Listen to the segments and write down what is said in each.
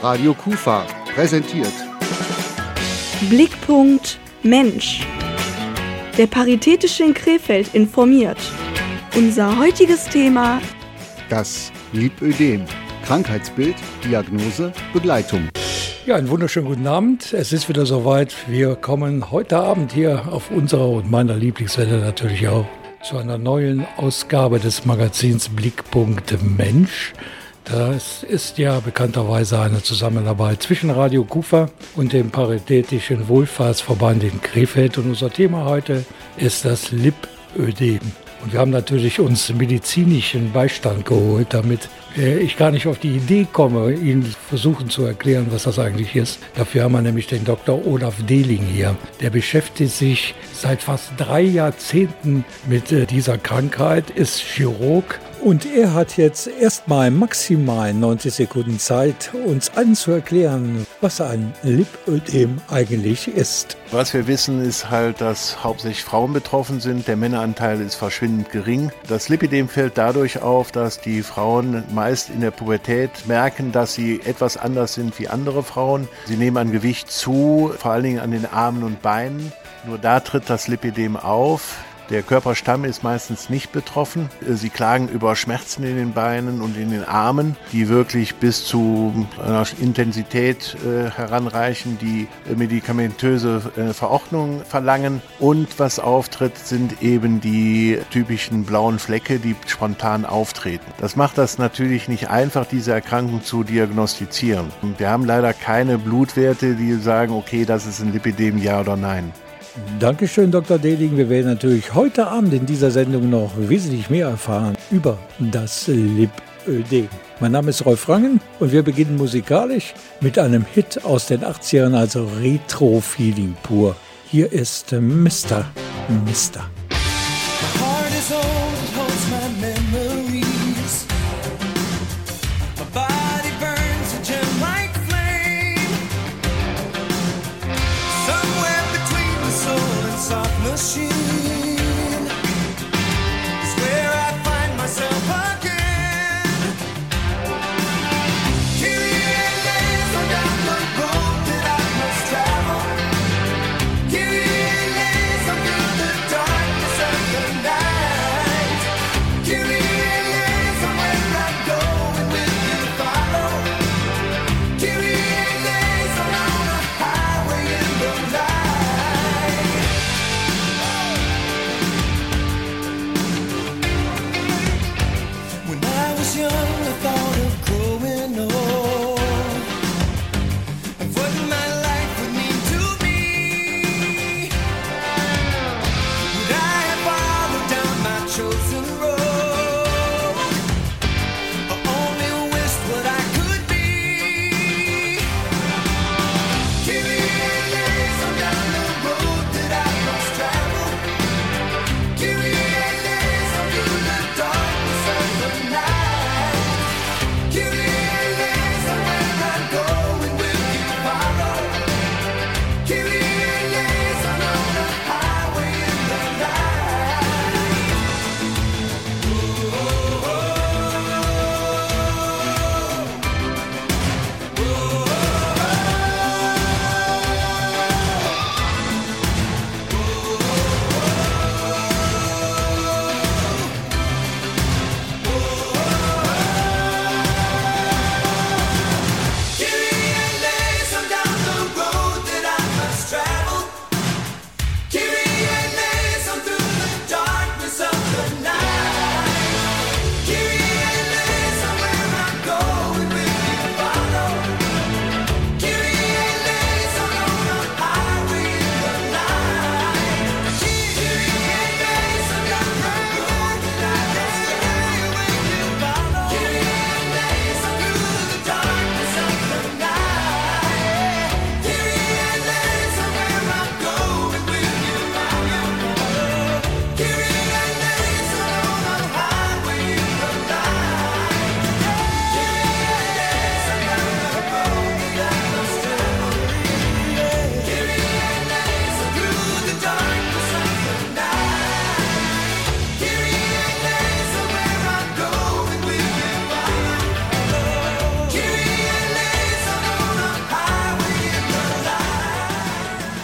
Radio Kufa präsentiert Blickpunkt Mensch. Der Paritätische in Krefeld informiert. Unser heutiges Thema: das Lipödem. Krankheitsbild, Diagnose, Begleitung. Ja, einen wunderschönen guten Abend. Es ist wieder soweit. Wir kommen heute Abend hier auf unserer und meiner Lieblingswelle natürlich auch zu einer neuen Ausgabe des Magazins Blickpunkt Mensch. Das ist ja bekannterweise eine Zusammenarbeit zwischen Radio Kufa und dem Paritätischen Wohlfahrtsverband in Krefeld. Und unser Thema heute ist das Lipödem. Und wir haben natürlich uns medizinischen Beistand geholt, damit ich gar nicht auf die Idee komme, Ihnen versuchen zu erklären, was das eigentlich ist. Dafür haben wir nämlich den Dr. Olaf Dehling hier. Der beschäftigt sich seit fast 3 Jahrzehnten mit dieser Krankheit, ist Chirurg. Und er hat jetzt erstmal maximal 90 Sekunden Zeit, uns allen zu erklären, was ein Lipödem eigentlich ist. Was wir wissen, ist halt, dass hauptsächlich Frauen betroffen sind. Der Männeranteil ist verschwindend gering. Das Lipödem fällt dadurch auf, dass die Frauen meist in der Pubertät merken, dass sie etwas anders sind wie andere Frauen. Sie nehmen an Gewicht zu, vor allen Dingen an den Armen und Beinen. Nur da tritt das Lipödem auf. Der Körperstamm ist meistens nicht betroffen. Sie klagen über Schmerzen in den Beinen und in den Armen, die wirklich bis zu einer Intensität heranreichen, die medikamentöse Verordnung verlangen. Und was auftritt, sind eben die typischen blauen Flecke, die spontan auftreten. Das macht das natürlich nicht einfach, diese Erkrankung zu diagnostizieren. Wir haben leider keine Blutwerte, die sagen, okay, das ist ein Lipödem, ja oder nein. Dankeschön, Dr. Dehling. Wir werden natürlich heute Abend in dieser Sendung noch wesentlich mehr erfahren über das Lipödem. Mein Name ist Rolf Rangen und wir beginnen musikalisch mit einem Hit aus den 80ern, also Retro-Feeling pur. Hier ist Mr. Machine is where I find myself again. Kyrie eleison down the road that I must travel. Kyrie eleison through the dark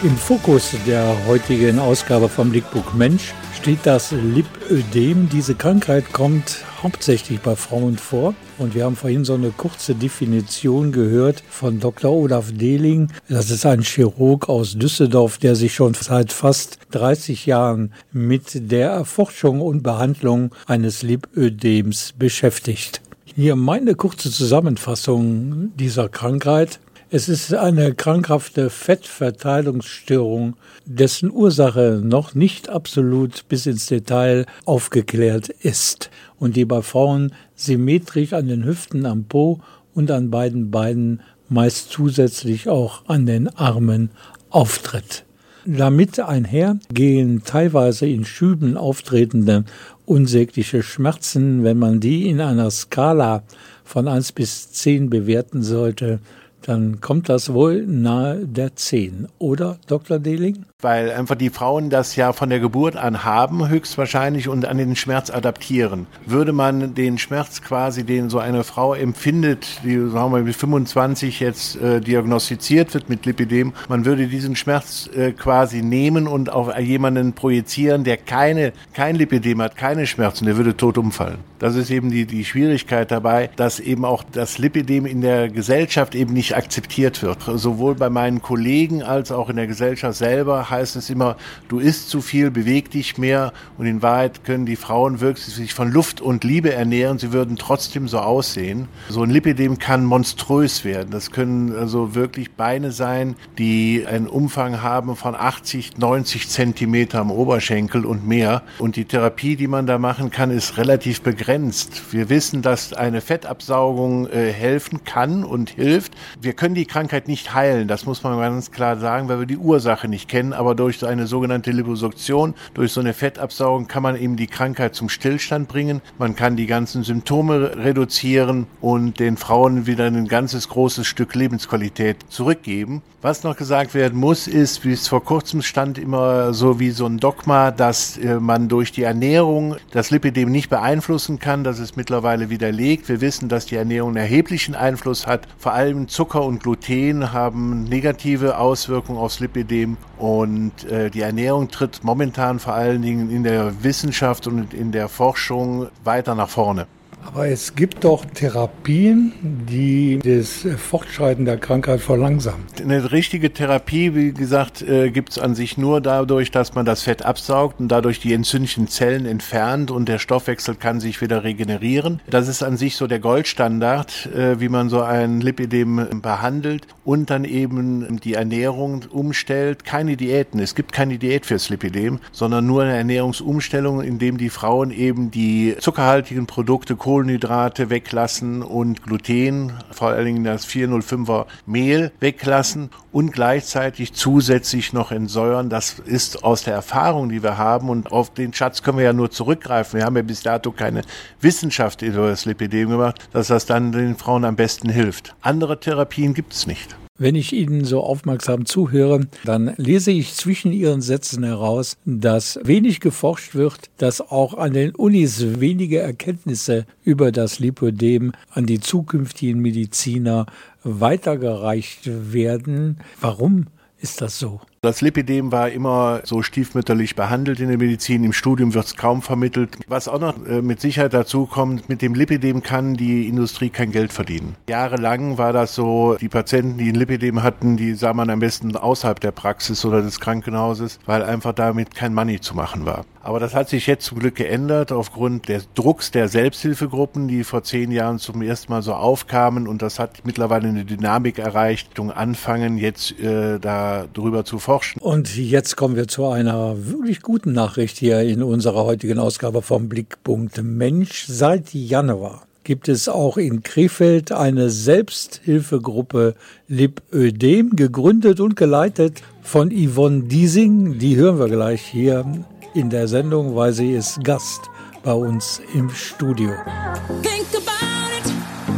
Im Fokus der heutigen Ausgabe vom Blickbuch Mensch steht das Lipödem. Diese Krankheit kommt hauptsächlich bei Frauen vor. Und wir haben vorhin so eine kurze Definition gehört von Dr. Olaf Dehling. Das ist ein Chirurg aus Düsseldorf, der sich schon seit fast 30 Jahren mit der Erforschung und Behandlung eines Lipödems beschäftigt. Hier meine kurze Zusammenfassung dieser Krankheit. Es ist eine krankhafte Fettverteilungsstörung, dessen Ursache noch nicht absolut bis ins Detail aufgeklärt ist und die bei Frauen symmetrisch an den Hüften, am Po und an beiden Beinen, meist zusätzlich auch an den Armen auftritt. Damit einher gehen teilweise in Schüben auftretende unsägliche Schmerzen. Wenn man die in einer Skala von 1 bis 10 bewerten sollte, dann kommt das wohl nahe der 10, oder, Dr. Dehling? Weil einfach die Frauen das ja von der Geburt an haben, höchstwahrscheinlich, und an den Schmerz adaptieren. Würde man den Schmerz quasi, den so eine Frau empfindet, die, sagen wir, mit 25 jetzt diagnostiziert wird mit Lipödem, man würde diesen Schmerz quasi nehmen und auf jemanden projizieren, der kein Lipödem hat, keine Schmerzen, der würde tot umfallen. Das ist eben die Schwierigkeit dabei, dass eben auch das Lipödem in der Gesellschaft eben nicht akzeptiert wird. Sowohl bei meinen Kollegen als auch in der Gesellschaft selber heißt es immer, du isst zu viel, beweg dich mehr, und in Wahrheit können die Frauen wirklich sich von Luft und Liebe ernähren, sie würden trotzdem so aussehen. So ein Lipödem kann monströs werden. Das können also wirklich Beine sein, die einen Umfang haben von 80, 90 Zentimeter am Oberschenkel und mehr. Und die Therapie, die man da machen kann, ist relativ begrenzt. Wir wissen, dass eine Fettabsaugung helfen kann und hilft. Wir können die Krankheit nicht heilen, das muss man ganz klar sagen, weil wir die Ursache nicht kennen. Aber durch so eine sogenannte Liposuktion, durch so eine Fettabsaugung kann man eben die Krankheit zum Stillstand bringen. Man kann die ganzen Symptome reduzieren und den Frauen wieder ein ganzes großes Stück Lebensqualität zurückgeben. Was noch gesagt werden muss, ist, wie es vor kurzem stand, immer so wie so ein Dogma, dass man durch die Ernährung das Lipödem nicht beeinflussen kann. Das ist mittlerweile widerlegt. Wir wissen, dass die Ernährung einen erheblichen Einfluss hat. Vor allem Zucker und Gluten haben negative Auswirkungen aufs Lipödem. Und die Ernährung tritt momentan vor allen Dingen in der Wissenschaft und in der Forschung weiter nach vorne. Aber es gibt doch Therapien, die das Fortschreiten der Krankheit verlangsamen. Eine richtige Therapie, wie gesagt, gibt es an sich nur dadurch, dass man das Fett absaugt und dadurch die entzündlichen Zellen entfernt und der Stoffwechsel kann sich wieder regenerieren. Das ist an sich so der Goldstandard, wie man so ein Lipödem behandelt und dann eben die Ernährung umstellt. Keine Diäten, es gibt keine Diät fürs Lipödem, sondern nur eine Ernährungsumstellung, indem die Frauen eben die zuckerhaltigen Produkte, Kohlenhydrate weglassen und Gluten, vor allen Dingen das 405er Mehl weglassen und gleichzeitig zusätzlich noch entsäuern. Das ist aus der Erfahrung, die wir haben, und auf den Schatz können wir ja nur zurückgreifen. Wir haben ja bis dato keine Wissenschaft über das Lipödem gemacht, dass das dann den Frauen am besten hilft. Andere Therapien gibt es nicht. Wenn ich Ihnen so aufmerksam zuhöre, dann lese ich zwischen Ihren Sätzen heraus, dass wenig geforscht wird, dass auch an den Unis wenige Erkenntnisse über das Lipödem an die zukünftigen Mediziner weitergereicht werden. Warum ist das so? Das Lipödem war immer so stiefmütterlich behandelt in der Medizin. Im Studium wird es kaum vermittelt. Was auch noch mit Sicherheit dazu kommt, mit dem Lipödem kann die Industrie kein Geld verdienen. Jahrelang war das so, die Patienten, die ein Lipödem hatten, die sah man am besten außerhalb der Praxis oder des Krankenhauses, weil einfach damit kein Money zu machen war. Aber das hat sich jetzt zum Glück geändert aufgrund des Drucks der Selbsthilfegruppen, die vor 10 Jahren zum ersten Mal so aufkamen, und das hat mittlerweile eine Dynamik erreicht, anfangen jetzt darüber zu forschen. Und jetzt kommen wir zu einer wirklich guten Nachricht hier in unserer heutigen Ausgabe vom Blickpunkt Mensch. Seit Januar gibt es auch in Krefeld eine Selbsthilfegruppe Lipödem, gegründet und geleitet von Yvonne Diesing. Die hören wir gleich hier in der Sendung, weil sie ist Gast bei uns im Studio. Think about it.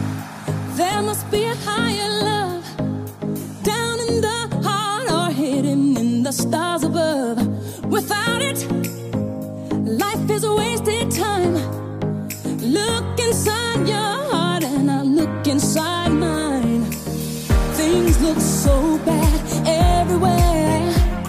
There must be a higher love down in the heart or hidden in the stars above. Without it, life is a wasted time. Look inside your heart and I look inside mine. Things look so bad everywhere.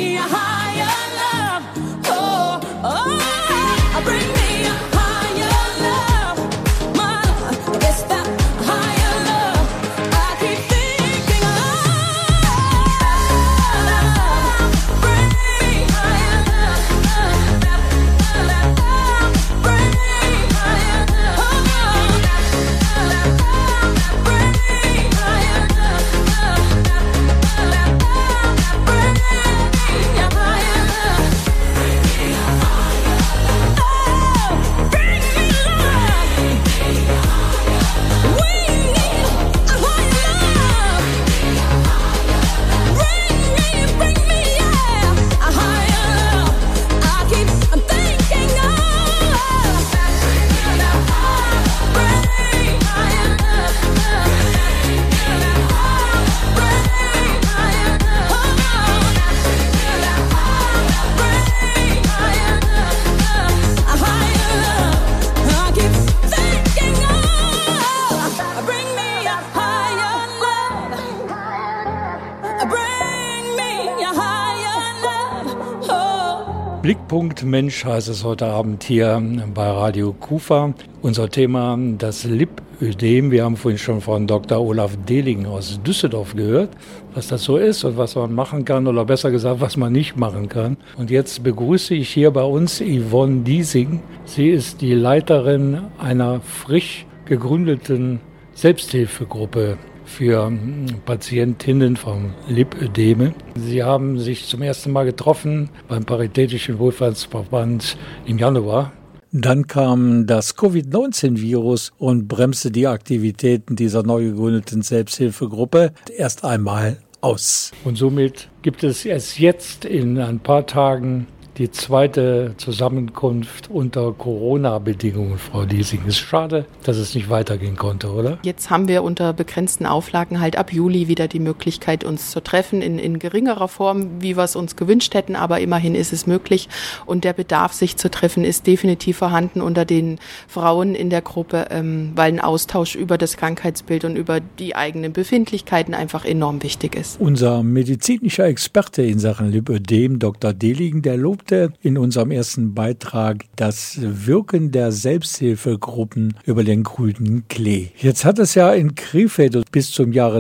me a higher love. Oh, oh, bring me a higher love. My love, it's that higher love I keep thinking of. Bring me higher love. Bring me higher love. Bring me higher Blickpunkt Mensch heißt es heute Abend hier bei Radio Kufa. Unser Thema das Lipödem. Wir haben vorhin schon von Dr. Olaf Dehling aus Düsseldorf gehört, was das so ist und was man machen kann oder besser gesagt, was man nicht machen kann. Und jetzt begrüße ich hier bei uns Yvonne Diesing. Sie ist die Leiterin einer frisch gegründeten Selbsthilfegruppe für Patientinnen von Lipödeme. Sie haben sich zum ersten Mal getroffen beim Paritätischen Wohlfahrtsverband im Januar. Dann kam das Covid-19-Virus und bremste die Aktivitäten dieser neu gegründeten Selbsthilfegruppe erst einmal aus. Und somit gibt es erst jetzt in ein paar Tagen die zweite Zusammenkunft unter Corona-Bedingungen, Frau Diesing. Ist schade, dass es nicht weitergehen konnte, oder? Jetzt haben wir unter begrenzten Auflagen halt ab Juli wieder die Möglichkeit, uns zu treffen in geringerer Form, wie wir es uns gewünscht hätten, aber immerhin ist es möglich und der Bedarf, sich zu treffen, ist definitiv vorhanden unter den Frauen in der Gruppe, weil ein Austausch über das Krankheitsbild und über die eigenen Befindlichkeiten einfach enorm wichtig ist. Unser medizinischer Experte in Sachen Lipödem, Dr. Dehling, der lobte in unserem ersten Beitrag das Wirken der Selbsthilfegruppen über den grünen Klee. Jetzt hat es ja in Krefeld bis zum Jahre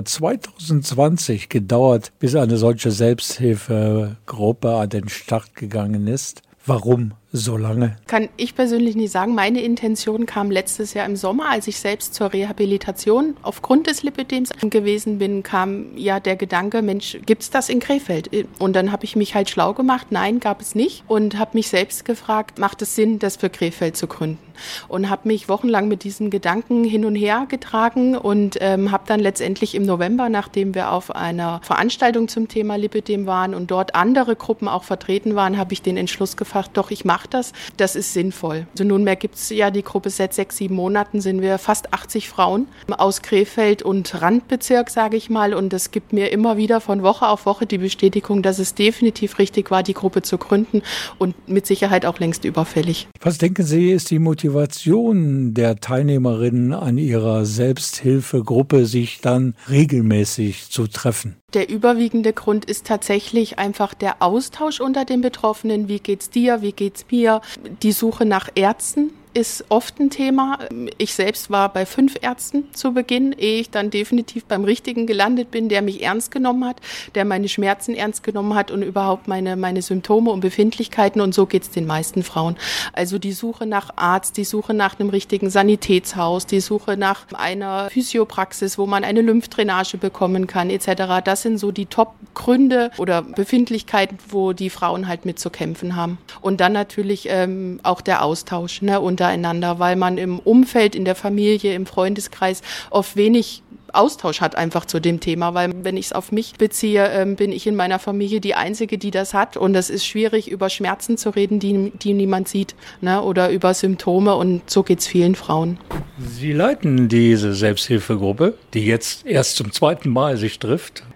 2020 gedauert, bis eine solche Selbsthilfegruppe an den Start gegangen ist. Warum so lange? Kann ich persönlich nicht sagen. Meine Intention kam letztes Jahr im Sommer, als ich selbst zur Rehabilitation aufgrund des Lipödems gewesen bin, kam ja der Gedanke, Mensch, gibt's das in Krefeld? Und dann habe ich mich halt schlau gemacht, nein, gab es nicht und habe mich selbst gefragt, macht es Sinn, das für Krefeld zu gründen? Und habe mich wochenlang mit diesen Gedanken hin und her getragen und habe dann letztendlich im November, nachdem wir auf einer Veranstaltung zum Thema Lipödem waren und dort andere Gruppen auch vertreten waren, habe ich den Entschluss gefasst, doch, ich mache das ist sinnvoll. Also nunmehr gibt es ja die Gruppe seit 6-7 Monaten, sind wir fast 80 Frauen aus Krefeld und Randbezirk, sage ich mal. Und das gibt mir immer wieder von Woche auf Woche die Bestätigung, dass es definitiv richtig war, die Gruppe zu gründen und mit Sicherheit auch längst überfällig. Was denken Sie, ist die Motivation der Teilnehmerinnen an ihrer Selbsthilfegruppe, sich dann regelmäßig zu treffen? Der überwiegende Grund ist tatsächlich einfach der Austausch unter den Betroffenen. Wie geht's dir? Wie geht's mir? Die Suche nach Ärzten ist oft ein Thema. Ich selbst war bei 5 Ärzten zu Beginn, ehe ich dann definitiv beim Richtigen gelandet bin, der mich ernst genommen hat, der meine Schmerzen ernst genommen hat und überhaupt meine Symptome und Befindlichkeiten. Und so geht's den meisten Frauen. Also die Suche nach Arzt, die Suche nach einem richtigen Sanitätshaus, die Suche nach einer Physiopraxis, wo man eine Lymphdrainage bekommen kann, etc. Das sind so die Top-Gründe oder Befindlichkeiten, wo die Frauen halt mit zu kämpfen haben. Und dann natürlich auch der Austausch, untereinander, weil man im Umfeld, in der Familie, im Freundeskreis oft wenig Austausch hat einfach zu dem Thema, weil wenn ich es auf mich beziehe, bin ich in meiner Familie die Einzige, die das hat und es ist schwierig, über Schmerzen zu reden, die niemand sieht, oder über Symptome und so geht es vielen Frauen. Sie leiten diese Selbsthilfegruppe, die jetzt erst zum 2. Mal sich trifft.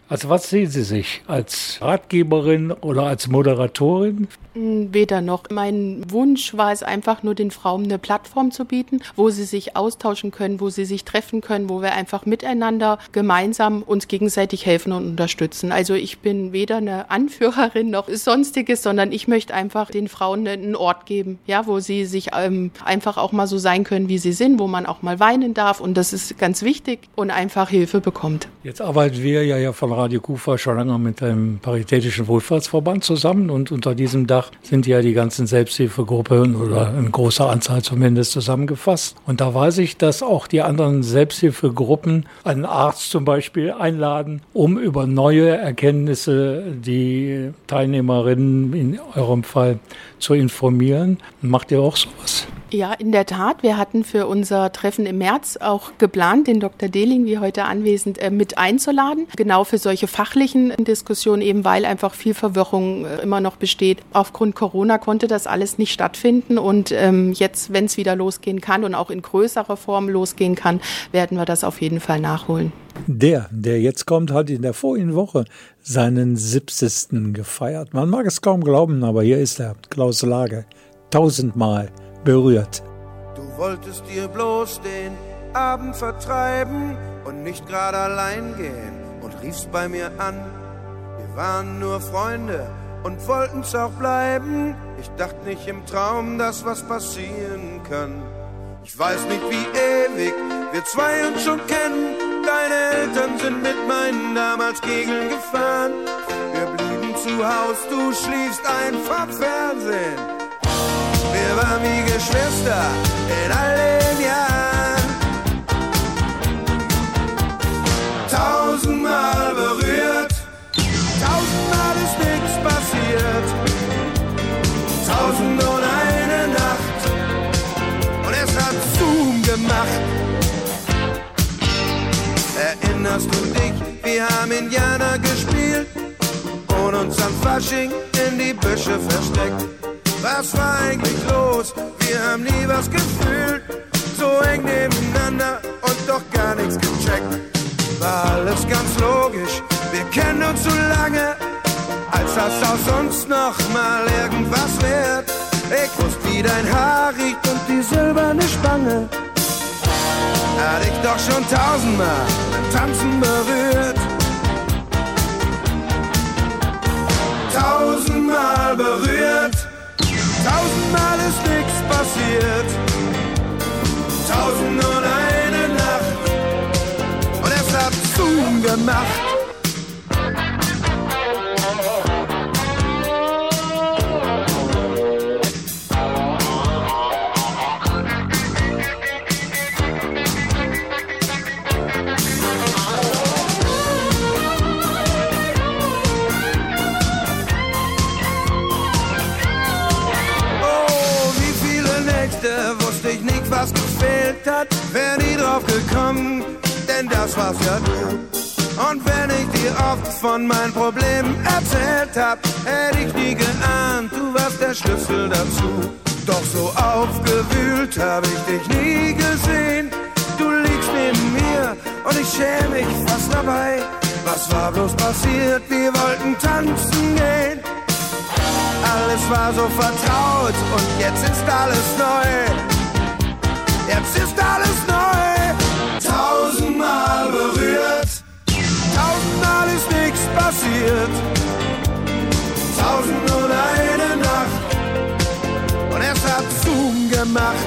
Also was sehen Sie sich? Als Ratgeberin oder als Moderatorin? Weder noch. Mein Wunsch war es einfach nur, den Frauen eine Plattform zu bieten, wo sie sich austauschen können, wo sie sich treffen können, wo wir einfach miteinander gemeinsam uns gegenseitig helfen und unterstützen. Also ich bin weder eine Anführerin noch Sonstiges, sondern ich möchte einfach den Frauen einen Ort geben, ja, wo sie sich einfach auch mal so sein können, wie sie sind, wo man auch mal weinen darf, und das ist ganz wichtig, und einfach Hilfe bekommt. Jetzt arbeiten wir ja von Radio Kufa schon lange mit dem Paritätischen Wohlfahrtsverband zusammen, und unter diesem Dach sind ja die ganzen Selbsthilfegruppen oder in großer Anzahl zumindest zusammengefasst. Und da weiß ich, dass auch die anderen Selbsthilfegruppen einen Arzt zum Beispiel einladen, um über neue Erkenntnisse die Teilnehmerinnen in eurem Fall zu informieren. Macht ihr auch sowas? Ja, in der Tat. Wir hatten für unser Treffen im März auch geplant, den Dr. Dehling, wie heute anwesend, mit einzuladen. Genau für solche fachlichen Diskussionen, eben weil einfach viel Verwirrung immer noch besteht. Aufgrund Corona konnte das alles nicht stattfinden, und jetzt, wenn es wieder losgehen kann und auch in größerer Form losgehen kann, werden wir das auf jeden Fall nachholen. Der jetzt kommt, hat in der vorigen Woche seinen 70. gefeiert. Man mag es kaum glauben, aber hier ist er, Klaus Lage, 1000-mal berührt. Du wolltest dir bloß den Abend vertreiben und nicht gerade allein gehen und riefst bei mir an. Wir waren nur Freunde und wollten's auch bleiben. Ich dachte nicht im Traum, dass was passieren kann. Ich weiß nicht, wie ewig wir zwei uns schon kennen. Deine Eltern sind mit meinen damals Kegeln gefahren. Wir blieben zu Haus, du schliefst ein vom Fernsehen. Wir waren wie Geschwister in all den Jahren. 1000-mal berührt, 1000-mal ist nichts passiert. 1001 Nacht und es hat Zoom gemacht. Erinnerst du dich, wir haben Indianer gespielt und uns am Fasching in die Büsche versteckt. Was war eigentlich los? Wir haben nie was gefühlt. So eng nebeneinander und doch gar nichts gecheckt. War alles ganz logisch, wir kennen uns so lange, als das aus uns noch mal irgendwas wird. Ich wusste, wie dein Haar riecht und die silberne Spange. Hat ich doch schon 1000-mal beim Tanzen berührt. 1000-mal berührt. 1000-mal ist nichts passiert. 1001 Nacht und es hat Zoom gemacht. Wusste ich nicht, was gefehlt hat, wär nie drauf gekommen, denn das war's ja du. Und wenn ich dir oft von meinen Problemen erzählt hab, hätte ich nie geahnt, du warst der Schlüssel dazu. Doch so aufgewühlt hab ich dich nie gesehen. Du liegst neben mir und ich schäme mich fast dabei. Was war bloß passiert? Wir wollten tanzen gehen. Alles war so vertraut und jetzt ist alles neu. Jetzt ist alles neu. 1000-mal berührt, 1000-mal ist nichts passiert. 1001 Nacht und es hat Zoom gemacht.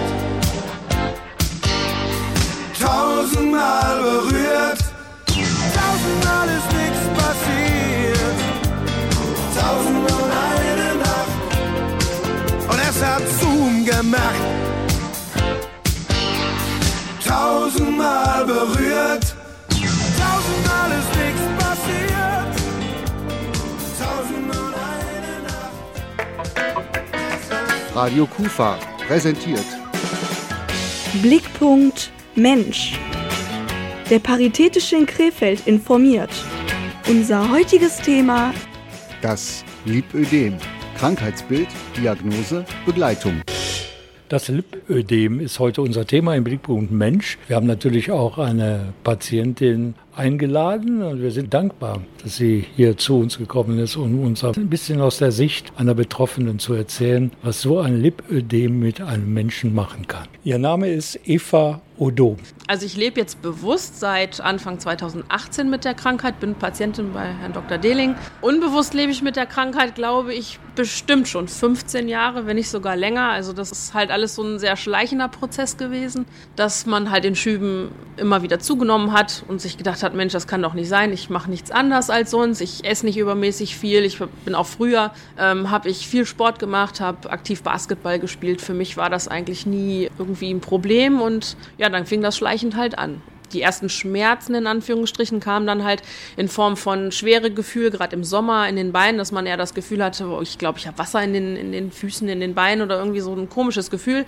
1000-mal berührt, 1000-mal ist nichts passiert. 1001 Nacht und es hat Zoom gemacht. 1000-mal berührt, 1000-mal ist nichts passiert. 1001 Nacht. Radio Kufa präsentiert Blickpunkt Mensch. Der Paritätische in Krefeld informiert. Unser heutiges Thema: das Lipödem. Krankheitsbild, Diagnose, Begleitung. Das Lipödem ist heute unser Thema im Blickpunkt Mensch. Wir haben natürlich auch eine Patientin eingeladen und wir sind dankbar, dass sie hier zu uns gekommen ist, um uns ein bisschen aus der Sicht einer Betroffenen zu erzählen, was so ein Lipödem mit einem Menschen machen kann. Ihr Name ist Eva Odo. Also ich lebe jetzt bewusst seit Anfang 2018 mit der Krankheit, bin Patientin bei Herrn Dr. Dehling. Unbewusst lebe ich mit der Krankheit, glaube ich, bestimmt schon 15 Jahre, wenn nicht sogar länger. Also das ist halt alles so ein sehr schleichender Prozess gewesen, dass man halt in Schüben immer wieder zugenommen hat und sich gedacht hat, Mensch, das kann doch nicht sein, ich mache nichts anders als sonst, ich esse nicht übermäßig viel, ich bin auch früher, habe ich viel Sport gemacht, habe aktiv Basketball gespielt. Für mich war das eigentlich nie irgendwie ein Problem und ja, dann fing das schleichend halt an. Die ersten Schmerzen in Anführungsstrichen kamen dann halt in Form von schwere Gefühl, gerade im Sommer in den Beinen, dass man eher das Gefühl hatte, ich glaube, ich habe Wasser in den Füßen, in den Beinen oder irgendwie so ein komisches Gefühl.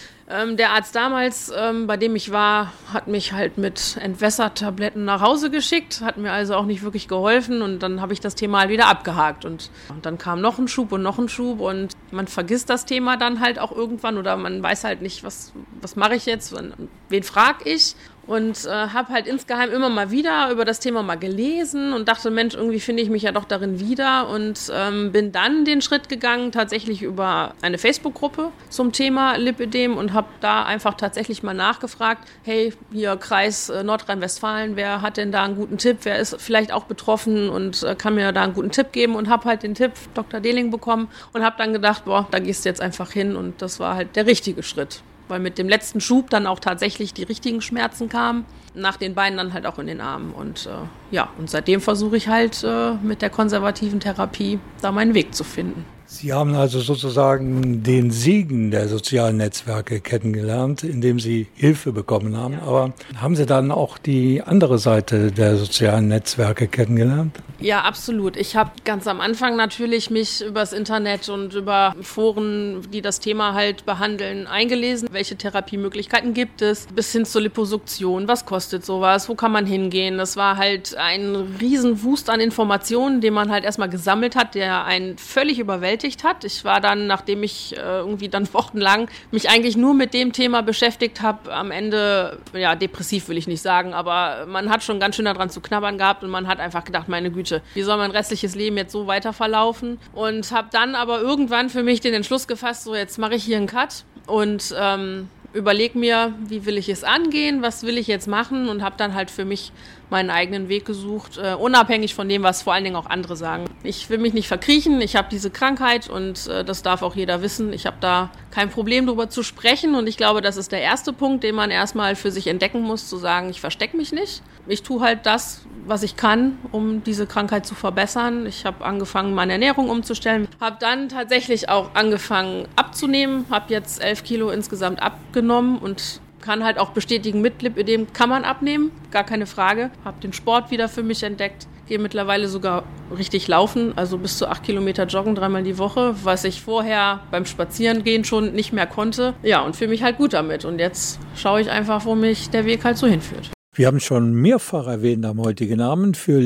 Der Arzt damals, bei dem ich war, hat mich halt mit Entwässertabletten nach Hause geschickt, hat mir also auch nicht wirklich geholfen und dann habe ich das Thema halt wieder abgehakt und dann kam noch ein Schub und man vergisst das Thema dann halt auch irgendwann oder man weiß halt nicht, was mache ich jetzt, wen frage ich? Und habe halt insgeheim immer mal wieder über das Thema mal gelesen und dachte, Mensch, irgendwie finde ich mich ja doch darin wieder und bin dann den Schritt gegangen, tatsächlich über eine Facebook-Gruppe zum Thema Lipödem und habe da einfach tatsächlich mal nachgefragt, hey, hier Kreis Nordrhein-Westfalen, wer hat denn da einen guten Tipp, wer ist vielleicht auch betroffen und kann mir da einen guten Tipp geben und habe halt den Tipp Dr. Dehling bekommen und habe dann gedacht, da gehst du jetzt einfach hin und das war halt der richtige Schritt. Weil mit dem letzten Schub dann auch tatsächlich die richtigen Schmerzen kamen, nach den Beinen dann halt auch in den Armen. Und und seitdem versuche ich halt mit der konservativen Therapie da meinen Weg zu finden. Sie haben also sozusagen den Segen der sozialen Netzwerke kennengelernt, indem Sie Hilfe bekommen haben. Ja. Aber haben Sie dann auch die andere Seite der sozialen Netzwerke kennengelernt? Ja, absolut. Ich habe ganz am Anfang natürlich mich übers Internet und über Foren, die das Thema halt behandeln, eingelesen. Welche Therapiemöglichkeiten gibt es? Bis hin zur Liposuktion. Was kostet sowas? Wo kann man hingehen? Das war halt ein Riesenwust an Informationen, den man halt erstmal gesammelt hat, der einen völlig überwältigt hat. Ich war dann, nachdem ich irgendwie dann wochenlang mich eigentlich nur mit dem Thema beschäftigt habe, am Ende, depressiv will ich nicht sagen, aber man hat schon ganz schön daran zu knabbern gehabt und man hat einfach gedacht, meine Güte, wie soll mein restliches Leben jetzt so weiter verlaufen? Und habe dann aber irgendwann für mich den Entschluss gefasst, so jetzt mache ich hier einen Cut und überlege mir, wie will ich es angehen, was will ich jetzt machen und habe dann halt für mich meinen eigenen Weg gesucht, unabhängig von dem, was vor allen Dingen auch andere sagen. Ich will mich nicht verkriechen, ich habe diese Krankheit und das darf auch jeder wissen. Ich habe da kein Problem, darüber zu sprechen und ich glaube, das ist der erste Punkt, den man erstmal für sich entdecken muss, zu sagen, ich verstecke mich nicht. Ich tue halt das, was ich kann, um diese Krankheit zu verbessern. Ich habe angefangen, meine Ernährung umzustellen, habe dann tatsächlich auch angefangen abzunehmen, habe jetzt 11 Kilo insgesamt abgenommen und kann halt auch bestätigen, mit Lipödem kann man abnehmen, gar keine Frage. Habe den Sport wieder für mich entdeckt, gehe mittlerweile sogar richtig laufen, also bis zu 8 Kilometer joggen, 3-mal die Woche, was ich vorher beim Spazierengehen schon nicht mehr konnte. Ja, und fühle mich halt gut damit und jetzt schaue ich einfach, wo mich der Weg halt so hinführt. Wir haben schon mehrfach erwähnt am heutigen Abend. Für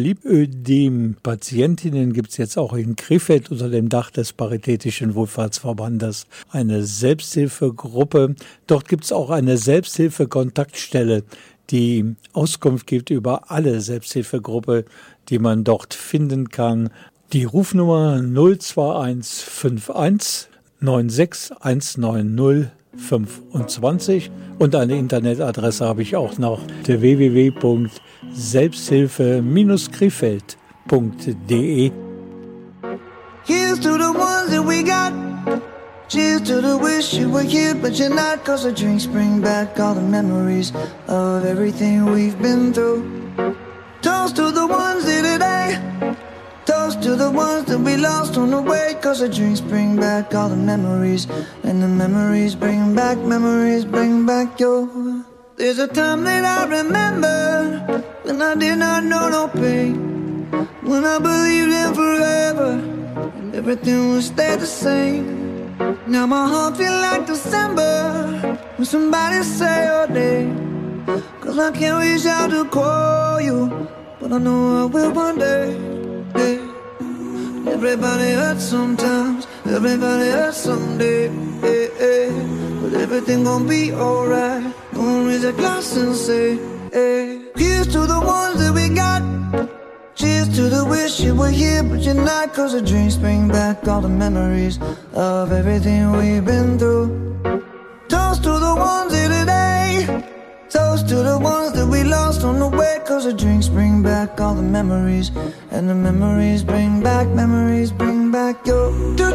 Lipödem-Patientinnen gibt es jetzt auch in Krefeld unter dem Dach des Paritätischen Wohlfahrtsverbandes eine Selbsthilfegruppe. Dort gibt es auch eine Selbsthilfe-Kontaktstelle, die Auskunft gibt über alle Selbsthilfegruppen, die man dort finden kann. Die Rufnummer 02151 96190 25 und eine Internetadresse habe ich auch noch, der www.selbsthilfe-krefeld.de. Here's to the ones that we got. Cheers to the wish you were here but you're not, 'cause the drinks bring back all the memories of everything we've been through. Toast to the ones here today. Toast to the ones that we lost on the way, 'cause the drinks bring back all the memories, and the memories bring back your. There's a time that I remember when I did not know no pain, when I believed in forever and everything would stay the same. Now my heart feel like December when somebody say your name, 'cause I can't reach out to call you, but I know I will one day. Hey. Everybody hurts sometimes, everybody hurts someday, hey, hey. But everything gon' be alright. Gonna raise a glass and say Here's to the ones that we got. Cheers to the wish you were here but you're not. Cause the dreams bring back all the memories of everything we've been through. Toast to the ones here today. Toast to the ones that we lost on the way. Cause the drinks bring back all the memories. And the memories bring back your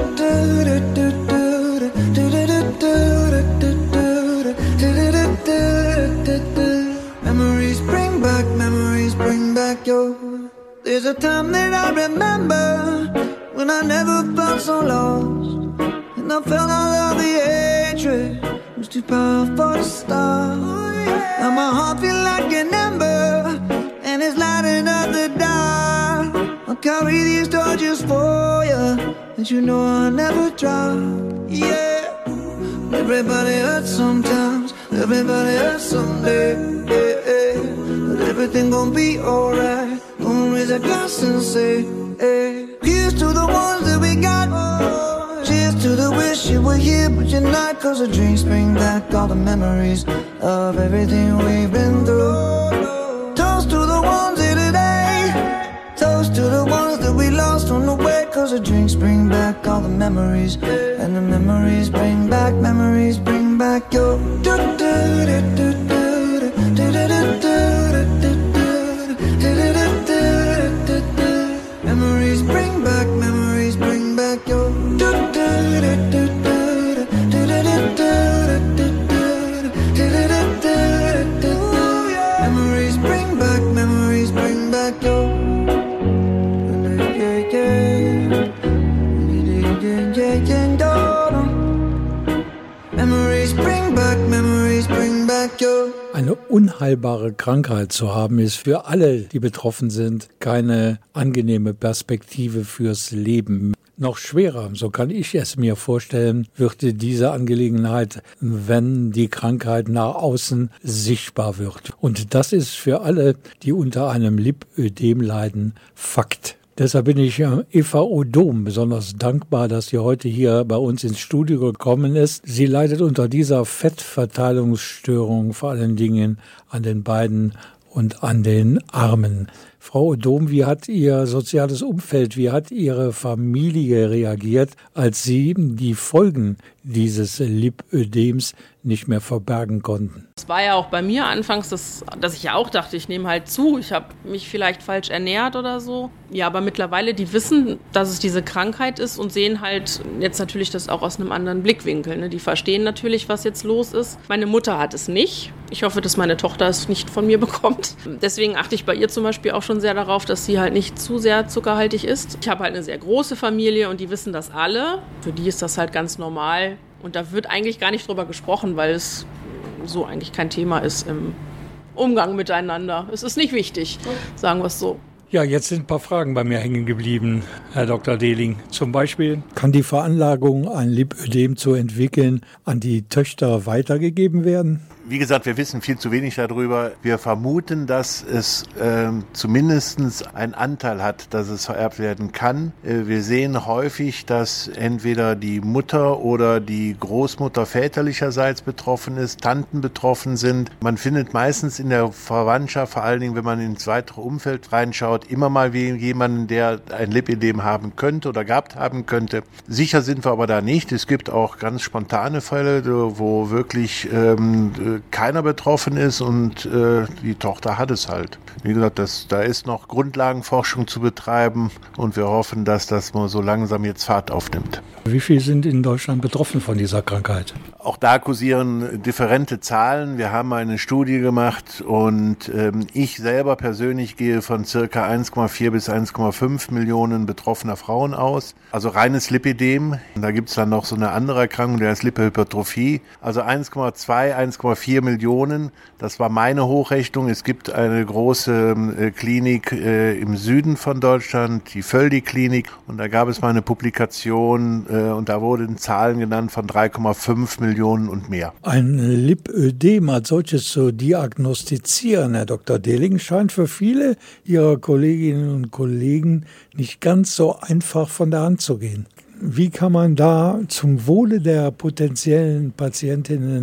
memories bring back your. There's a time that I remember when I never felt so lost, and I felt all of the hatred was too powerful to stop. Now my heart feels like an ember, and it's lighting up the dark. I'll carry these torches for you, and you know I'll never drop. Yeah, everybody hurts sometimes, everybody hurts someday. Yeah, but everything gon' be alright. Gonna raise a glass and say, hey. Here's to the ones that we got. Cheers to the wish you were here but you're not. Cause the drinks bring back all the memories of everything we've been through. Toast to the ones here today. Toast to the ones that we lost on the way. Cause the drinks bring back all the memories. And the memories bring back your. Memories bring back your. Memories bring back your. Memories bring back your. Eine unheilbare Krankheit zu haben, ist für alle, die betroffen sind, keine angenehme Perspektive fürs Leben. Noch schwerer, so kann ich es mir vorstellen, wird diese Angelegenheit, wenn die Krankheit nach außen sichtbar wird. Und das ist für alle, die unter einem Lipödem leiden, Fakt. Deshalb bin ich Eva Odom besonders dankbar, dass sie heute hier bei uns ins Studio gekommen ist. Sie leidet unter dieser Fettverteilungsstörung vor allen Dingen an den Beinen und an den Armen. Frau Odom, wie hat Ihr soziales Umfeld, wie hat Ihre Familie reagiert, als Sie die Folgen dieses Lipödems nicht mehr verbergen konnten? Es war ja auch bei mir anfangs, dass ich ja auch dachte, ich nehme halt zu, ich habe mich vielleicht falsch ernährt oder so. Ja, aber mittlerweile, die wissen, dass es diese Krankheit ist und sehen halt jetzt natürlich das auch aus einem anderen Blickwinkel. Ne? Die verstehen natürlich, was jetzt los ist. Meine Mutter hat es nicht. Ich hoffe, dass meine Tochter es nicht von mir bekommt. Deswegen achte ich bei ihr zum Beispiel auch schon sehr darauf, dass sie halt nicht zu sehr zuckerhaltig ist. Ich habe halt eine sehr große Familie und die wissen das alle. Für die ist das halt ganz normal. Und da wird eigentlich gar nicht drüber gesprochen, weil es so eigentlich kein Thema ist im Umgang miteinander. Es ist nicht wichtig, sagen wir es so. Ja, jetzt sind ein paar Fragen bei mir hängen geblieben, Herr Dr. Dehling. Zum Beispiel, kann die Veranlagung, ein Lipödem zu entwickeln, an die Töchter weitergegeben werden? Wie gesagt, wir wissen viel zu wenig darüber. Wir vermuten, dass es zumindest einen Anteil hat, dass es vererbt werden kann. Wir sehen häufig, dass entweder die Mutter oder die Großmutter väterlicherseits betroffen ist, Tanten betroffen sind. Man findet meistens in der Verwandtschaft, vor allen Dingen, wenn man ins weitere Umfeld reinschaut, immer mal jemanden, der ein Lipödem haben könnte oder gehabt haben könnte. Sicher sind wir aber da nicht. Es gibt auch ganz spontane Fälle, wo wirklich keiner betroffen ist und die Tochter hat es halt. Wie gesagt, da ist noch Grundlagenforschung zu betreiben und wir hoffen, dass das mal so langsam jetzt Fahrt aufnimmt. Wie viele sind in Deutschland betroffen von dieser Krankheit? Auch da kursieren differente Zahlen. Wir haben eine Studie gemacht und ich selber persönlich gehe von circa 1,4 bis 1,5 Millionen betroffener Frauen aus. Also reines Lipödem. Da gibt es dann noch so eine andere Erkrankung, der heißt Lipöhypertrophie. Also 1,2, 1,4 Millionen. Das war meine Hochrechnung. Es gibt eine große Klinik im Süden von Deutschland, die Völdi-Klinik. Und da gab es mal eine Publikation und da wurden Zahlen genannt von 3,5 Millionen und mehr. Ein Lipödem als solches zu diagnostizieren, Herr Dr. Dehling, scheint für viele Ihrer Kolleginnen und Kollegen nicht ganz so einfach von der Hand zu gehen. Wie kann man da zum Wohle der potenziellen Patientinnen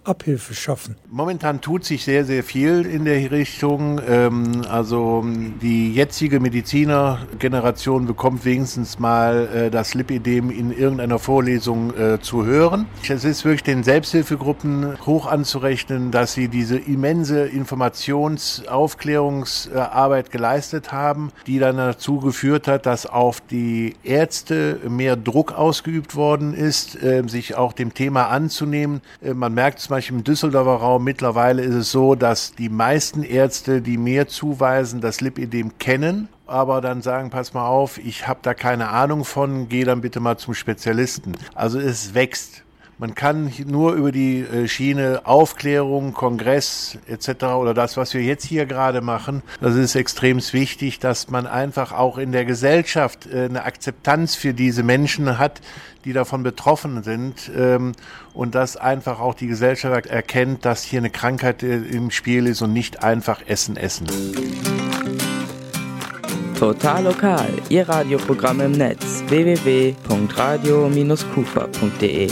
Abhilfe schaffen? Momentan tut sich sehr, sehr viel in der Richtung. Also die jetzige Medizinergeneration bekommt wenigstens mal das Lipödem in irgendeiner Vorlesung zu hören. Es ist wirklich den Selbsthilfegruppen hoch anzurechnen, dass sie diese immense Informationsaufklärungsarbeit geleistet haben, die dann dazu geführt hat, dass auf die Ärzte mehr Druck ausgeübt worden ist, sich auch dem Thema anzunehmen. Man merkt zum Beispiel im Düsseldorfer Raum, mittlerweile ist es so, dass die meisten Ärzte, die mir zuweisen, das Lipödem kennen, aber dann sagen, pass mal auf, ich habe da keine Ahnung von, geh dann bitte mal zum Spezialisten. Also es wächst. Man kann nur über die Schiene Aufklärung, Kongress etc. oder das, was wir jetzt hier gerade machen, das ist extrem wichtig, dass man einfach auch in der Gesellschaft eine Akzeptanz für diese Menschen hat, die davon betroffen sind und dass einfach auch die Gesellschaft erkennt, dass hier eine Krankheit im Spiel ist und nicht einfach Essen. Total lokal, Ihr Radioprogramm im Netz www.radio-kufa.de.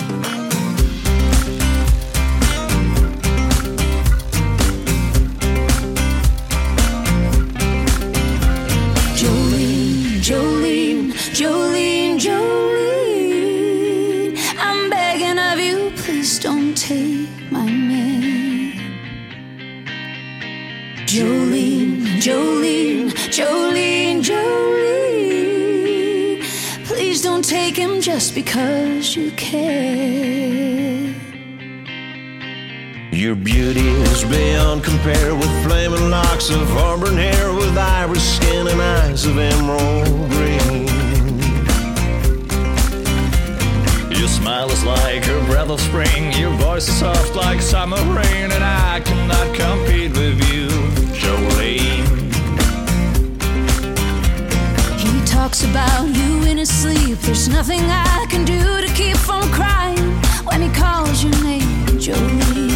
Jolene, Jolene, Jolene, I'm begging of you, please don't take my man. Jolene, Jolene, Jolene, Jolene, please don't take him just because you can. Your beauty is beyond compare with flaming locks of auburn hair, with iris skin and eyes of emerald green. Your smile is like a breath of spring, your voice is soft like summer rain, and I cannot compete with you, Jolene. He talks about you in his sleep. There's nothing I can do to keep from crying when he calls your name, Jolene.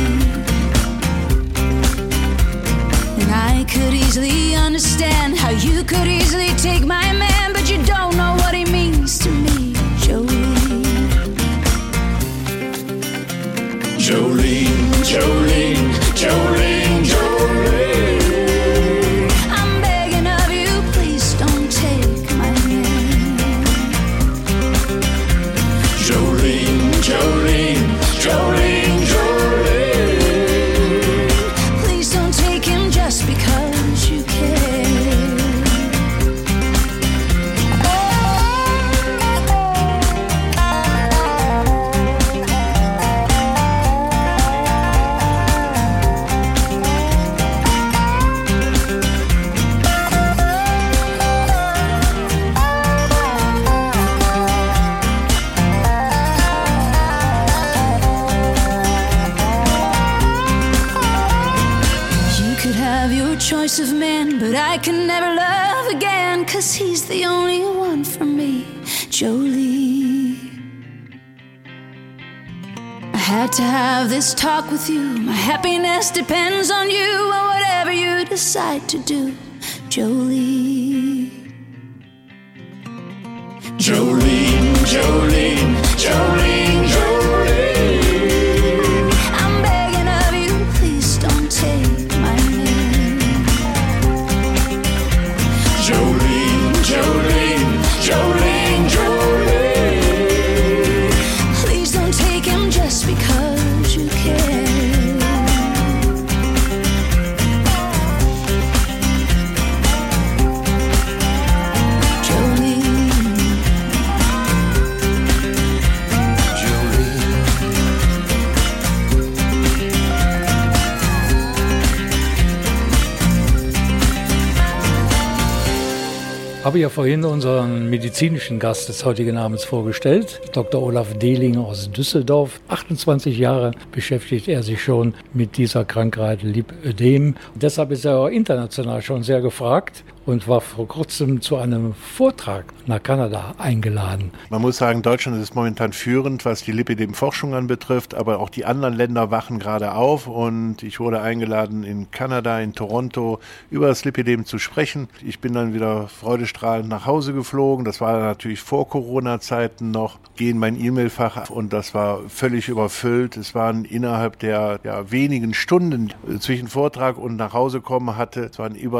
And I could easily understand how you could easily take my man, but you don't know what he means to me, Jolene. Jolene, Jolene, Jolene, Jolene, I'm begging of you, please don't take my man. Jolene, Jolene, Jolene, Jolene, Please don't take him just because you can. Choice of men, but I can never love again, 'cause he's the only one for me, Jolie. I had to have this talk with you. My happiness depends on you and whatever you decide to do, Jolie. Jolene, Jolene, Jolene, Jolene, I'm begging of you, please don't take my name. Jolene, Jolene, Jolene, Jolene, Please don't take him just because you can. Jolene, Habe ja vorhin unseren medizinischen Gast des heutigen Abends vorgestellt, Dr. Olaf Dehling aus Düsseldorf. 28 Jahre beschäftigt er sich schon mit dieser Krankheit Lipödem. Deshalb ist er auch international schon sehr gefragt. und war vor kurzem zu einem Vortrag nach Kanada eingeladen. Man muss sagen, Deutschland ist momentan führend, was die Lipidem-Forschung anbetrifft, aber auch die anderen Länder wachen gerade auf und ich wurde eingeladen, in Kanada, in Toronto, über das Lipidem zu sprechen. Ich bin dann wieder freudestrahlend nach Hause geflogen. Das war natürlich vor Corona-Zeiten noch. Gehe in mein E-Mail-Fach und das war völlig überfüllt. Es waren innerhalb der wenigen Stunden zwischen Vortrag und nach Hause kommen es waren über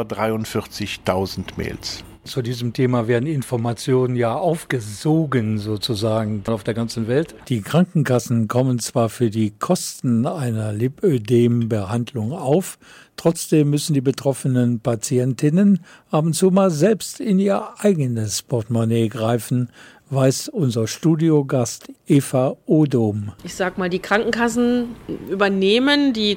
43.000 Mails. Zu diesem Thema werden Informationen ja aufgesogen sozusagen auf der ganzen Welt. Die Krankenkassen kommen zwar für die Kosten einer Lipödem-Behandlung auf, trotzdem müssen die betroffenen Patientinnen ab und zu mal selbst in ihr eigenes Portemonnaie greifen, weiß unser Studiogast Eva Odom. Ich sag mal, die Krankenkassen übernehmen die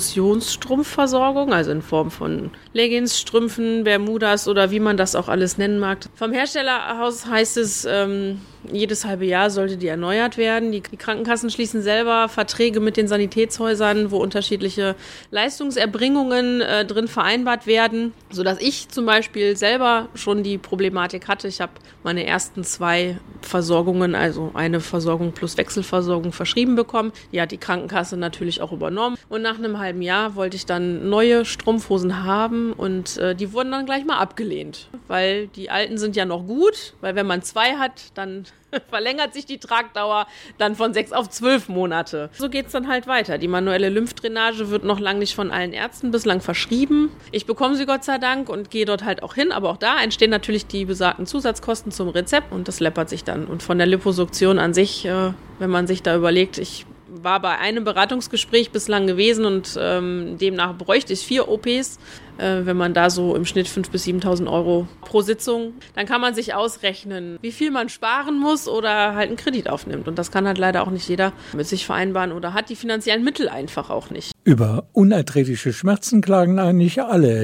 Kompressionsstrumpfversorgung, also in Form von Leggings, Strümpfen, Bermudas oder wie man das auch alles nennen mag. Vom Herstellerhaus heißt es, jedes halbe Jahr sollte die erneuert werden. Die Krankenkassen schließen selber Verträge mit den Sanitätshäusern, wo unterschiedliche Leistungserbringungen drin vereinbart werden, sodass ich zum Beispiel selber schon die Problematik hatte. Ich habe meine ersten 2 Versorgungen, also eine Versorgung plus Wechselversorgung verschrieben bekommen. Die hat die Krankenkasse natürlich auch übernommen. Und nach einem halben Jahr wollte ich dann neue Strumpfhosen haben und die wurden dann gleich mal abgelehnt, weil die alten sind ja noch gut, weil wenn man 2 hat, dann verlängert sich die Tragdauer dann von 6 auf 12 Monate. So geht's dann halt weiter. Die manuelle Lymphdrainage wird noch lange nicht von allen Ärzten bislang verschrieben. Ich bekomme sie Gott sei Dank und gehe dort halt auch hin, aber auch da entstehen natürlich die besagten Zusatzkosten zum Rezept und das läppert sich dann. Und von der Liposuktion an sich, wenn man sich da überlegt, ich war bei einem Beratungsgespräch bislang gewesen und demnach bräuchte ich 4 OPs. Wenn man da so im Schnitt 5.000 bis 7.000 Euro pro Sitzung, dann kann man sich ausrechnen, wie viel man sparen muss oder halt einen Kredit aufnimmt. Und das kann halt leider auch nicht jeder mit sich vereinbaren oder hat die finanziellen Mittel einfach auch nicht. Über unerträgliche Schmerzen klagen eigentlich alle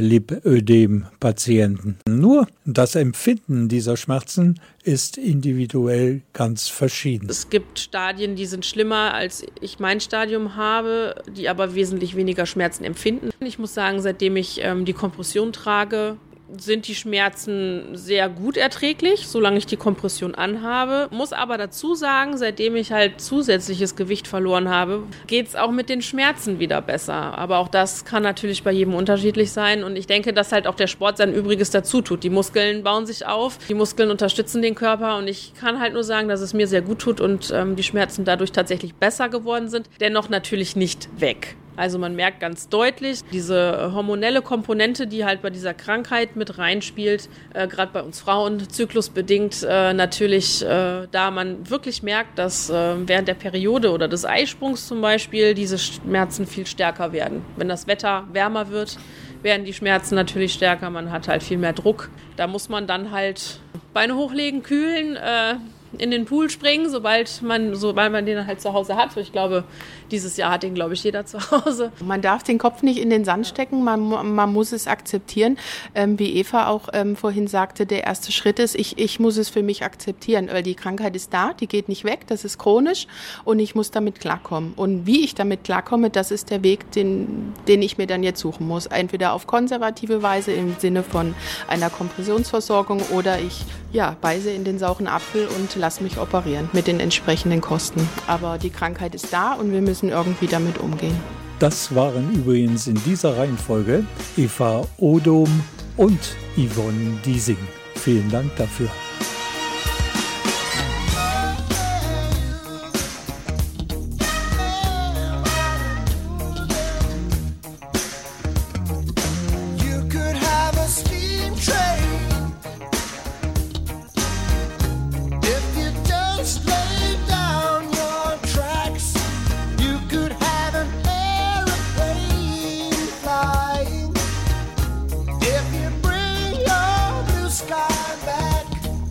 Lipödem-Patienten. Nur das Empfinden dieser Schmerzen ist individuell ganz verschieden. Es gibt Stadien, die sind schlimmer, als ich mein Stadium habe, die aber wesentlich weniger Schmerzen empfinden. Ich muss sagen, seitdem ich die Kompression trage, sind die Schmerzen sehr gut erträglich, solange ich die Kompression anhabe. Muss aber dazu sagen, seitdem ich halt zusätzliches Gewicht verloren habe, geht es auch mit den Schmerzen wieder besser. Aber auch das kann natürlich bei jedem unterschiedlich sein. Und ich denke, dass halt auch der Sport sein Übriges dazu tut. Die Muskeln bauen sich auf, die Muskeln unterstützen den Körper. Und ich kann halt nur sagen, dass es mir sehr gut tut und die Schmerzen dadurch tatsächlich besser geworden sind. Dennoch natürlich nicht weg. Also man merkt ganz deutlich, diese hormonelle Komponente, die halt bei dieser Krankheit mit reinspielt, gerade bei uns Frauen, zyklusbedingt natürlich, da man wirklich merkt, dass während der Periode oder des Eisprungs zum Beispiel diese Schmerzen viel stärker werden. Wenn das Wetter wärmer wird, werden die Schmerzen natürlich stärker, man hat halt viel mehr Druck. Da muss man dann halt Beine hochlegen, kühlen, in den Pool springen, sobald man den halt zu Hause hat. Ich glaube, dieses Jahr hat den, glaube ich, jeder zu Hause. Man darf den Kopf nicht in den Sand stecken, man muss es akzeptieren. Wie Eva auch vorhin sagte, der erste Schritt ist, ich muss es für mich akzeptieren, weil die Krankheit ist da, die geht nicht weg, das ist chronisch und ich muss damit klarkommen. Und wie ich damit klarkomme, das ist der Weg, den ich mir dann jetzt suchen muss. Entweder auf konservative Weise im Sinne von einer Kompressionsversorgung oder ich beiße in den sauren Apfel und lasse mich operieren mit den entsprechenden Kosten. Aber die Krankheit ist da und wir müssen irgendwie damit umgehen. Das waren übrigens in dieser Reihenfolge Eva Odom und Yvonne Diesing. Vielen Dank dafür. Sky back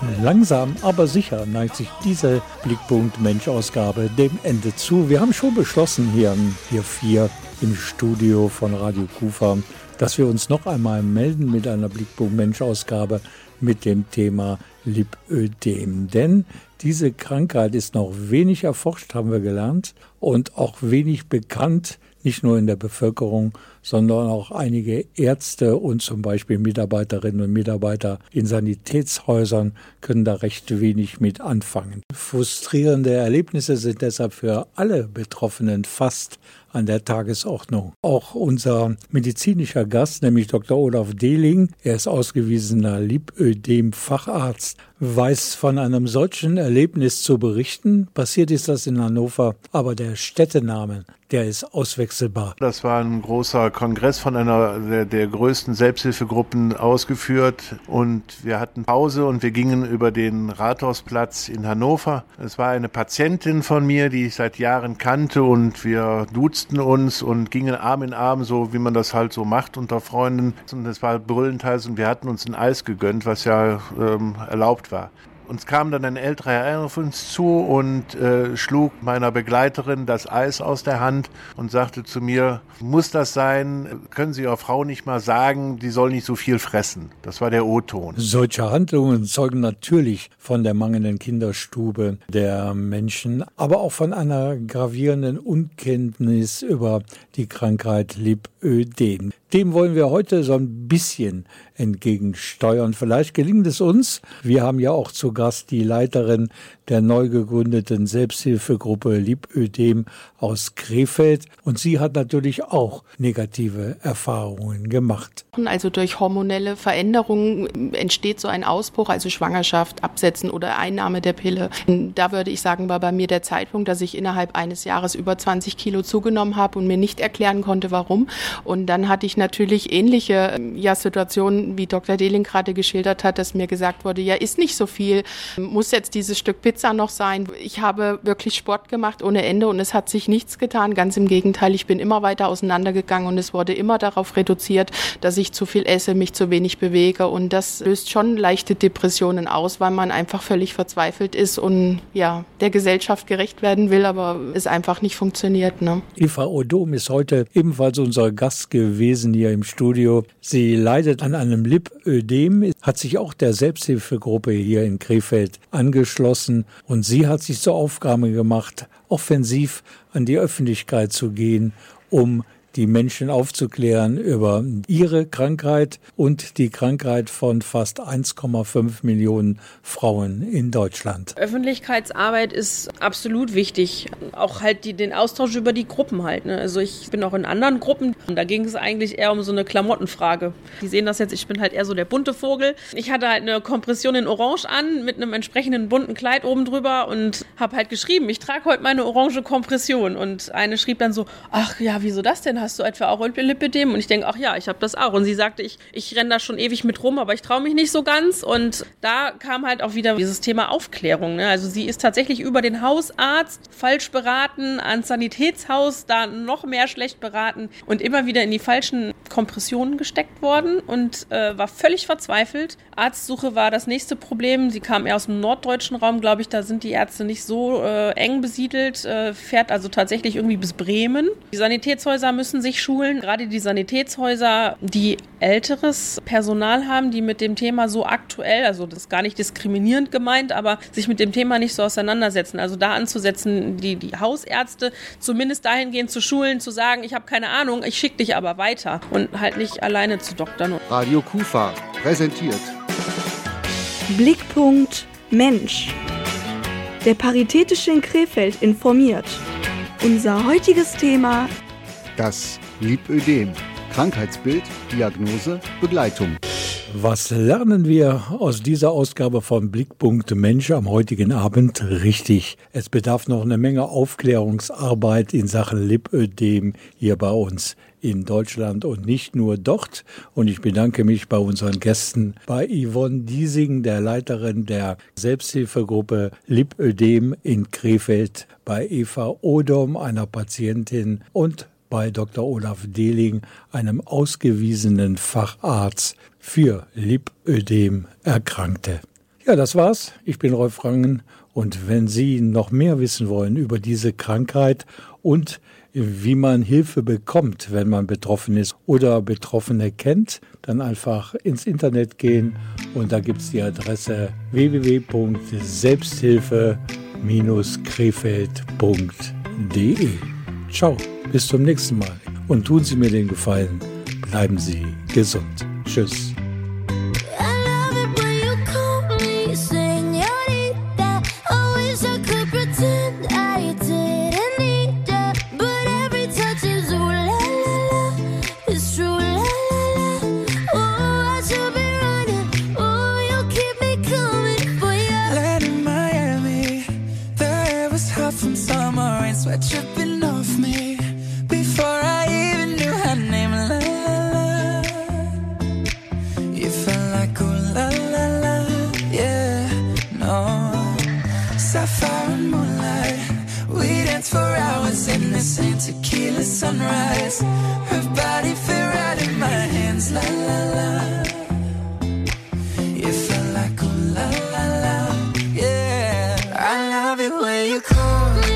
Langsam, aber sicher neigt sich diese Blickpunkt-Mensch-Ausgabe dem Ende zu. Wir haben schon beschlossen hier 4 im Studio von Radio Kufa, dass wir uns noch einmal melden mit einer Blickpunkt-Mensch-Ausgabe mit dem Thema Lipödem. Denn diese Krankheit ist noch wenig erforscht, haben wir gelernt, und auch wenig bekannt, nicht nur in der Bevölkerung, sondern auch einige Ärzte und zum Beispiel Mitarbeiterinnen und Mitarbeiter in Sanitätshäusern können da recht wenig mit anfangen. Frustrierende Erlebnisse sind deshalb für alle Betroffenen fast an der Tagesordnung. Auch unser medizinischer Gast, nämlich Dr. Olaf Dehling, er ist ausgewiesener Lipödem-Facharzt, weiß von einem solchen Erlebnis zu berichten. Passiert ist das in Hannover, aber der Städtename, der ist auswechselbar. Das war ein großer Kongress von einer der größten Selbsthilfegruppen ausgeführt und wir hatten Pause und wir gingen über den Rathausplatz in Hannover. Es war eine Patientin von mir, die ich seit Jahren kannte und wir duzten uns und gingen Arm in Arm, so wie man das halt so macht unter Freunden. Und es war brüllend heiß und wir hatten uns ein Eis gegönnt, was ja erlaubt war. Uns kam dann ein älterer Herr auf uns zu und schlug meiner Begleiterin das Eis aus der Hand und sagte zu mir, muss das sein? Können Sie Ihrer Frau nicht mal sagen, die soll nicht so viel fressen? Das war der O-Ton. Solche Handlungen zeugen natürlich von der mangelnden Kinderstube der Menschen, aber auch von einer gravierenden Unkenntnis über die Krankheit Lipödem. Dem wollen wir heute so ein bisschen entgegensteuern. Vielleicht gelingt es uns. Wir haben ja auch zu Gast die Leiterin der neu gegründeten Selbsthilfegruppe Lipödem aus Krefeld. Und sie hat natürlich auch negative Erfahrungen gemacht. Also durch hormonelle Veränderungen entsteht so ein Ausbruch, also Schwangerschaft, Absetzen oder Einnahme der Pille. Da würde ich sagen, war bei mir der Zeitpunkt, dass ich innerhalb eines Jahres über 20 Kilo zugenommen habe und mir nicht erklären konnte, warum. Und dann hatte ich natürlich ähnliche Situationen, wie Dr. Dehling gerade geschildert hat, dass mir gesagt wurde, ja, ist nicht so viel, muss jetzt dieses Stück Pizza noch sein. Ich habe wirklich Sport gemacht ohne Ende und es hat sich nichts getan. Ganz im Gegenteil, ich bin immer weiter auseinandergegangen und es wurde immer darauf reduziert, dass ich zu viel esse, mich zu wenig bewege und das löst schon leichte Depressionen aus, weil man einfach völlig verzweifelt ist und ja, der Gesellschaft gerecht werden will, aber es einfach nicht funktioniert. Ne? Eva Odom ist heute ebenfalls unser Gast gewesen hier im Studio. Sie leidet an einem Lipödem, hat sich auch der Selbsthilfegruppe hier in Krefeld angeschlossen und sie hat sich zur Aufgabe gemacht, offensiv an die Öffentlichkeit zu gehen, um die Menschen aufzuklären über ihre Krankheit und die Krankheit von fast 1,5 Millionen Frauen in Deutschland. Öffentlichkeitsarbeit ist absolut wichtig. Auch halt den Austausch über die Gruppen halt. Ne? Also ich bin auch in anderen Gruppen. Und da ging es eigentlich eher um so eine Klamottenfrage. Die sehen das jetzt, ich bin halt eher so der bunte Vogel. Ich hatte halt eine Kompression in Orange an mit einem entsprechenden bunten Kleid oben drüber und habe halt geschrieben, ich trage heute meine orange Kompression. Und eine schrieb dann so, ach ja, wieso das denn? Hast du etwa auch Lipödem? Und ich denke, ach ja, ich habe das auch. Und sie sagte, ich renne da schon ewig mit rum, aber ich traue mich nicht so ganz. Und da kam halt auch wieder dieses Thema Aufklärung. Ne? Also sie ist tatsächlich über den Hausarzt falsch beraten, ans Sanitätshaus da noch mehr schlecht beraten und immer wieder in die falschen Kompressionen gesteckt worden und war völlig verzweifelt. Arztsuche war das nächste Problem. Sie kam eher aus dem norddeutschen Raum, glaube ich, da sind die Ärzte nicht so eng besiedelt, fährt also tatsächlich irgendwie bis Bremen. Die Sanitätshäuser müssen sich schulen, gerade die Sanitätshäuser, die älteres Personal haben, die mit dem Thema so aktuell, also das ist gar nicht diskriminierend gemeint, aber sich mit dem Thema nicht so auseinandersetzen. Also da anzusetzen, die Hausärzte zumindest dahingehend zu schulen, zu sagen, ich habe keine Ahnung, ich schicke dich aber weiter und halt nicht alleine zu doktern. Radio Kufa präsentiert Blickpunkt Mensch. Der Paritätische in Krefeld informiert. Unser heutiges Thema: das Lipödem. Krankheitsbild, Diagnose, Begleitung. Was lernen wir aus dieser Ausgabe von Blickpunkt Mensch am heutigen Abend? Richtig, es bedarf noch eine Menge Aufklärungsarbeit in Sachen Lipödem hier bei uns in Deutschland und nicht nur dort. Und ich bedanke mich bei unseren Gästen, bei Yvonne Diesing, der Leiterin der Selbsthilfegruppe Lipödem in Krefeld, bei Eva Odom, einer Patientin, und bei Dr. Olaf Dehling, einem ausgewiesenen Facharzt für Lipödem Erkrankte. Ja, das war's. Ich bin Rolf Rangen und wenn Sie noch mehr wissen wollen über diese Krankheit und wie man Hilfe bekommt, wenn man betroffen ist oder Betroffene kennt, dann einfach ins Internet gehen und da gibt's die Adresse www.selbsthilfe-krefeld.de. Ciao, bis zum nächsten Mal und tun Sie mir den Gefallen, bleiben Sie gesund. Tschüss. Tripping off me before I even knew her name. La la la, you felt like oh la la la, yeah, no. Sapphire and moonlight, we danced for hours in the same tequila sunrise. Her body fit right in my hands. La la la, you felt like oh la la la, yeah. I love it when you call me.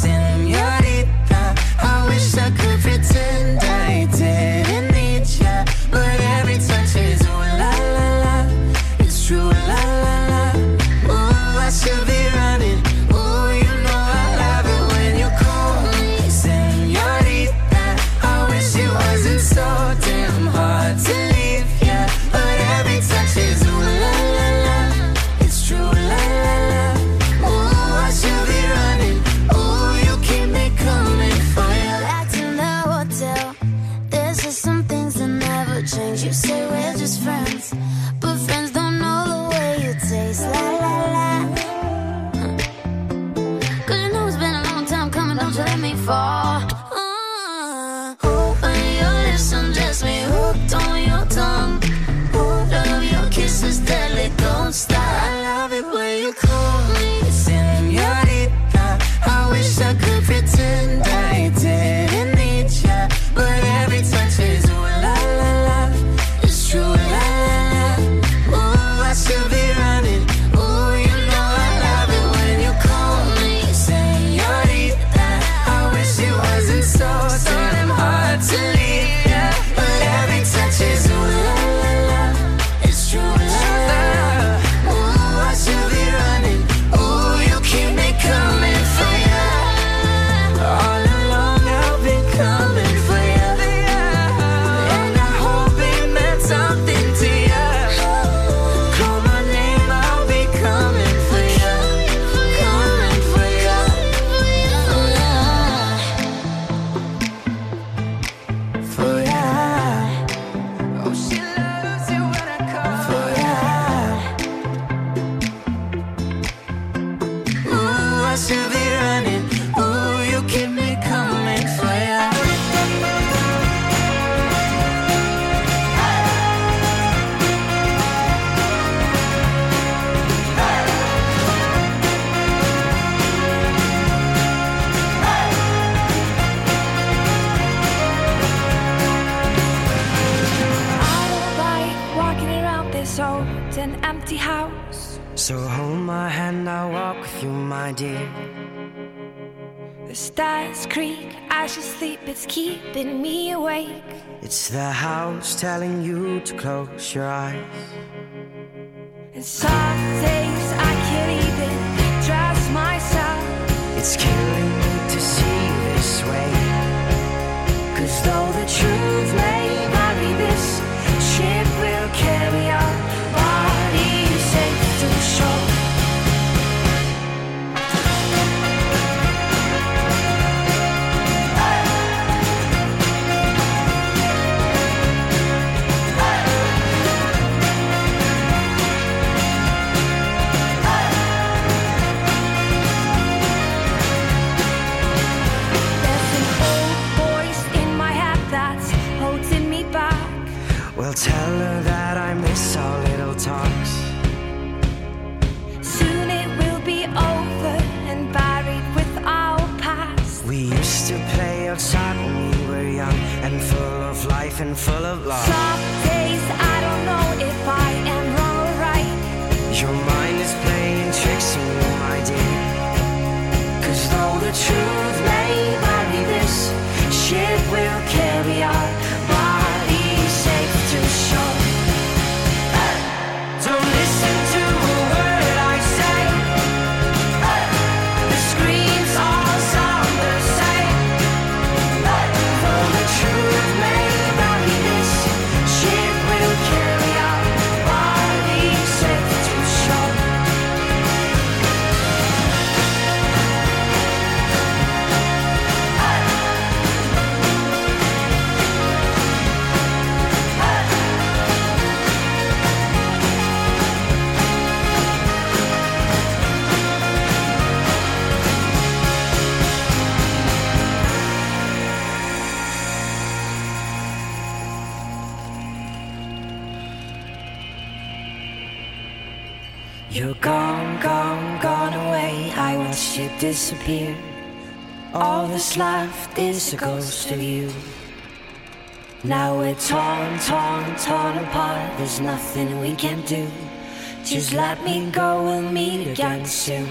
I could pretend I didn't need ya, but every touch is ooh la la la, it's true la la la. Ooh, I should be running. Ooh, you know I love it when you call me señorita. I wish it wasn't so damn hard to leave ya, but every touch is ooh la la la, it's true la la la. Ooh, I should be running. Ooh, you keep me coming for ya. Change. You say we're just friends, but friends don't know the way you taste. La la la. Cause you know it's been a long time coming, don't you let me fall. When your lips undress me, hooked on your tongue. Love your kisses deadly, don't stop. I love it when you call me señorita. I wish I could pretend I didn't need ya, but every touch is ooh la la la. True, la la la. Ooh, I should be running. Ooh, you know I love it when you call me señorita. I wish it wasn't so damn hard to leave ya, but every touch is ooh la la la, it's true la la. Ooh, I should be running. Ooh, you keep me coming for ya. All along I've been coming for ya. Something to you. Call my name, I'll be coming for you. Coming for you. For you. Oh, she loves you when I call for you. Ooh, I should be running. Ooh, you keep me coming for you. An empty house. So hold my hand, I'll walk with you, my dear. The stars creak, I should sleep, it's keeping me awake. It's the house telling you to close your eyes. And some days I can't even trust myself. It's killing me to see you this way. Cause though the truth may vary, this ship will carry our body safe to shore. Tell her that I miss our little talks. Soon it will be over and buried with our past. We used to play outside when we were young and full of life and full of love. Some days I don't know if I am wrong or right. Your mind is gone, gone, gone away. I watched you disappear. All that's left is a ghost of you. Now we're torn, torn, torn apart. There's nothing we can do. Just let me go, we'll meet again soon.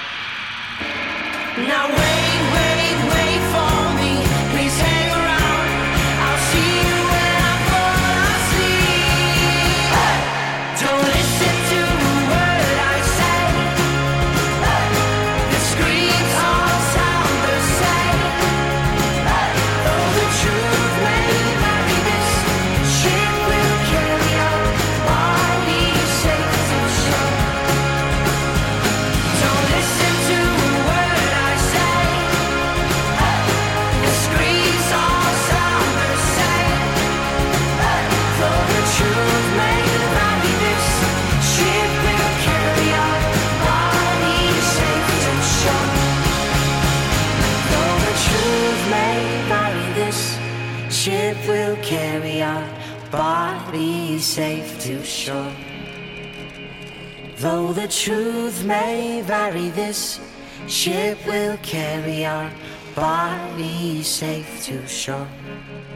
Now wait, wait, wait for me. Please hang around. I'll see you when I fall asleep. Hey! Don't listen to a word I say. Hey! The screams all sound the same. Hey! Though the truth may vary, this ship will carry our bodies safe to shore. Don't listen to a word I say. Hey! The screams all sound the same. Hey! Though the truth may vary, this ship will carry our bodies safe to shore. Though the truth may vary, this ship will carry our bodies safe to shore. Though the truth may vary, this ship will carry our bodies safe to shore.